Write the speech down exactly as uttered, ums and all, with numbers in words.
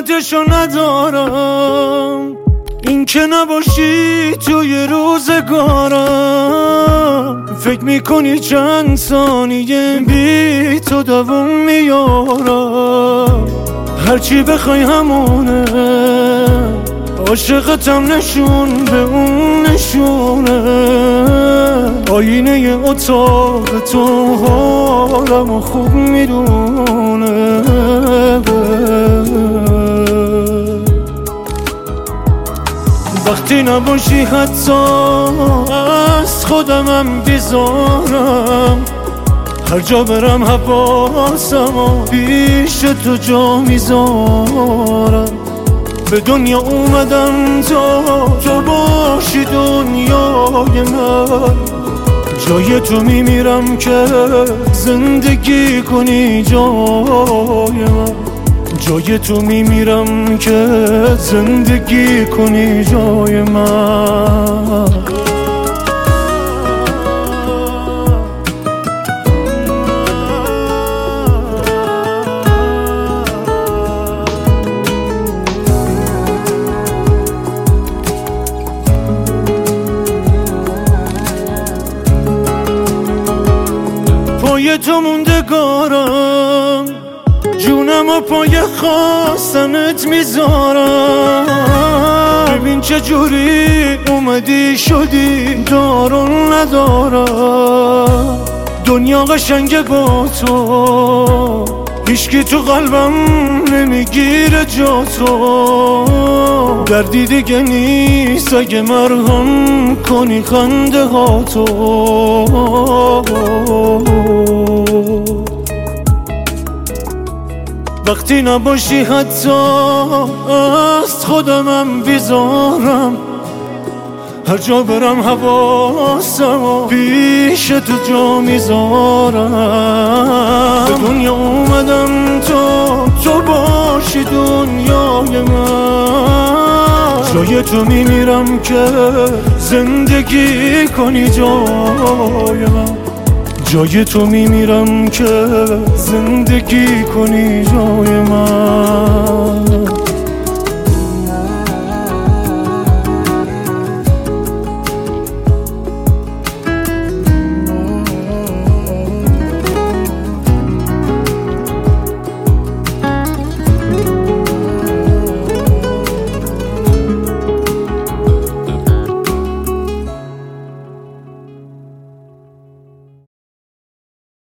قیمتشو ندارم این که نباشی توی روزگارم. فکر میکنی چند ثانیه بی تو دوام میارم، هرچی بخوای همونه، عاشقتم نشون به اون نشونه. آینه اتاق تو حالمو خوب میدونه. وقتی نباشی حتی از خودمم بیزارم، هر جا برم حواسم و پیش تو جا میذارم. به دنیا اومدم تا تو باشی دنیای من، جای تو میمیرم که زندگی کنی جای من. جای تو میمیرم که زندگی کنی جای من. پای تو موندگارم، جونم و پای خواستنت میذارم. ببین چجوری اومدی شدی دارون ندارم. دنیا قشنگه با تو، هیچکی تو قلبم نمیگیره جا تو. دردی دیگه نیست اگه مرهم کنی خنده ها تو. وقتی نباشی حتی از خودمم بیزارم، هر جا برم حواسم و پیش تو جا میذارم. به دنیا اومدم تا تو باشی دنیای من، جای تو میمیرم که زندگی کنی جای من. جای تو میمیرم که زندگی کنی جای من.